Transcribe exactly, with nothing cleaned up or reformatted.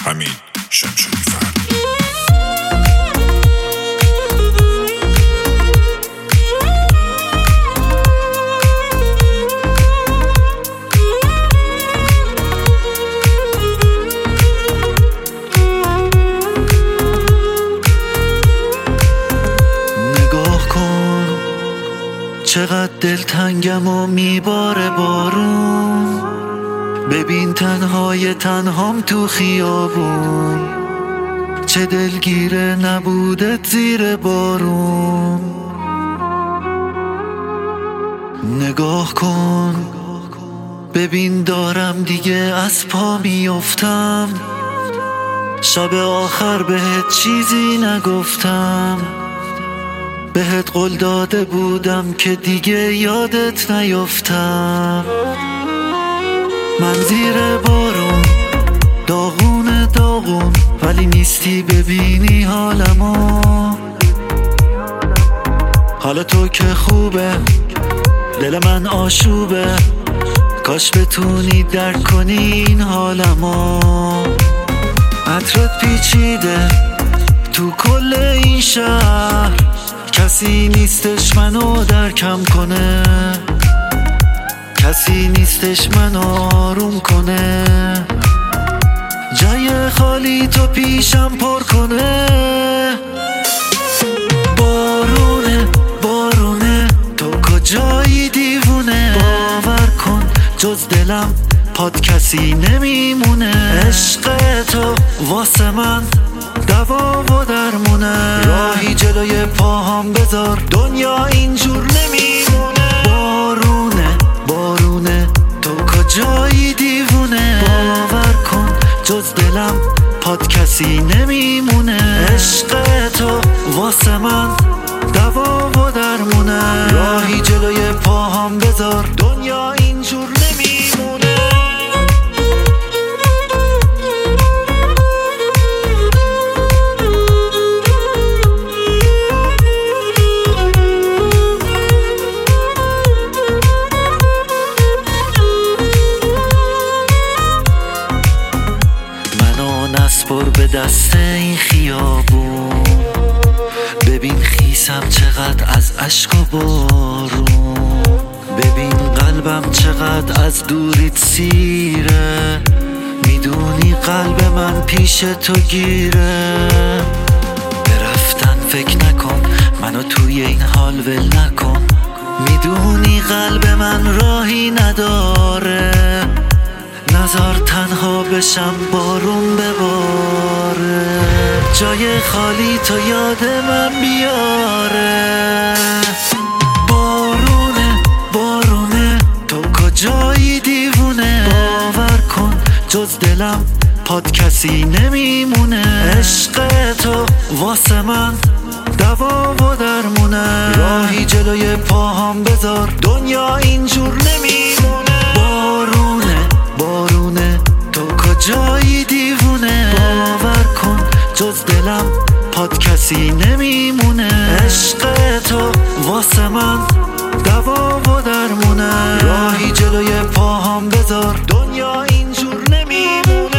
حمید شمشادی فرد. نگاه کن چقدر دلتنگم و میباره بارون، ببین تنهای تنهام تو خیابون، چه دلگیره نبودت زیر بارون. نگاه کن ببین دارم دیگه از پا میافتم، شب آخر بهت چیزی نگفتم، بهت قول داده بودم که دیگه یادت نیفتم. من زیر بارون داغون داغون ولی نیستی ببینی حالمو، حالا تو که خوبه دل من آشوبه، کاش بتونی درک کنی این حالمو. عطرت پیچیده تو کل این شهر، کسی نیستش منو درکم کنه، کسی نیستش منو آروم کنه، جای خالی تو پیشم پر کنه. بارونه بارونه تو کجایی دیوونه، باور کن جز دلم پاد کسی نمیمونه. عشق تو واسه من دوا و درمونه، راهی جلوی پاهام بذار دنیا اینجور نمیمونه. بارونه بارونه تو کجایی دیوونه، باور کن جز دلم پاد کسی نمیمونه. عشق تو واسه من دوا و درمونه، راهی جلوی پاهام بذار دنیا اینجور نمیمونه. نسپر به دست این خیابون، ببین خیسم چقدر از اشک و بارون، ببین قلبم چقدر از دوریت سیره، میدونی قلب من پیش تو گیره. برفتن فکر نکن منو توی این حال ول نکن، میدونی قلب من راهی نداره، نزار تنها بشم بارون بباره، جای خالی تو یاد من بیاره. بارونه بارونه تو کجایی دیوونه، باور کن جز دلم پاد کسی نمیمونه. عشق تو واسه من دوا و درمونه، راهی جلوی پاهام بذار دنیا اینجور نمیمونه. بارونه بارونه تو کجایی دیوونه، باور کن جز دلم پاد کسی نمیمونه. عشق تو واسه من دوا و درمونه، راهی جلوی پاهام بذار دنیا اینجور نمیمونه.